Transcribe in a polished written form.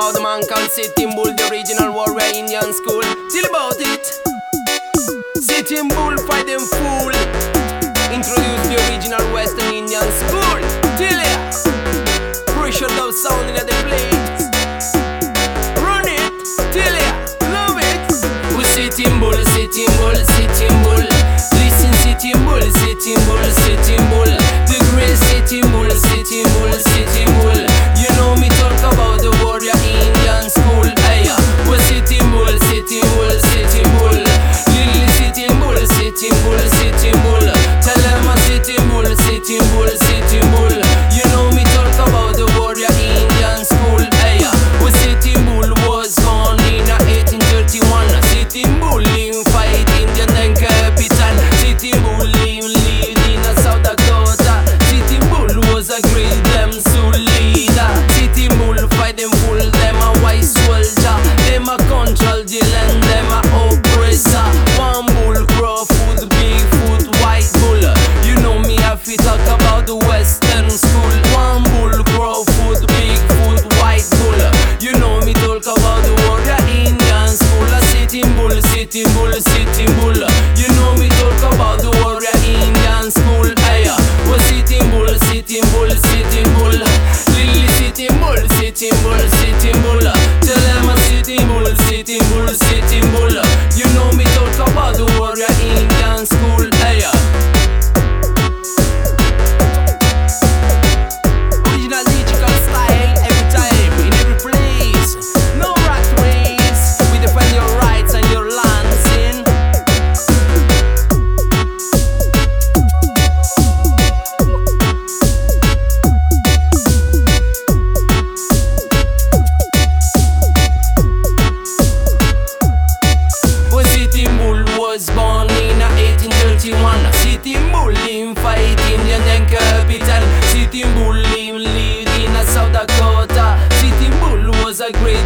about the man called Sitting Bull, the original warrior Indian school. Tell about it. Sitting Bull fight them fool. Introduce the original Western Indian school. Tell ya. Pressure dub sound in the place. Run it. Tell ya. Love it. We Sitting Bull, Sitting Bull, Sitting Bull. Listen, Sitting Bull, Sitting Bull, Sitting Bull. The great Sitting Bull, Sitting Bull, Sitting Bull. You know me talk about the warrior Indian school. Hey, we Sitting Bull, Sitting Bull, Sitting Bull. Lily Sitting Bull, Sitting Bull, Sitting Bull. Tell them I'm Sitting Bull, Sitting Bull, Sitting Bull. You know me talk about the warrior Indian school. Hey, we Sitting Bull was born in 1831. Sitting Bull in fight Indian and capital. Sitting Bull lived in South Dakota. Sitting Bull was a great them soul leader. Sitting Bull fight them full, them a white soldier. Them a control the land, them a oppressor. One bull, Crawford, Bigfoot, white bull. You know me have to talk about the Western school. One bull, Crawford, Bigfoot, white bull. You know me talk about the warrior Indian school. Sitting Bull, Sitting Bull, Sitting Bull. You know me talk about the warrior Indian school. Hey, we Sitting Bull, Sitting Bull, Sitting Bull. Lily Sitting Bull, Sitting Bull, Sitting Bull. Tell them I'm Sitting Bull, Sitting Bull, Sitting Bull. You know me talk about the warrior Indian school. Hey, original digital style every time, in every place. No rat race. We defend your rights and your lands in. Well, Sitting Bull was born in 1831. Sitting Bull in fight Indian and capital. Sitting Bull lived in South Dakota. Sitting Bull was a great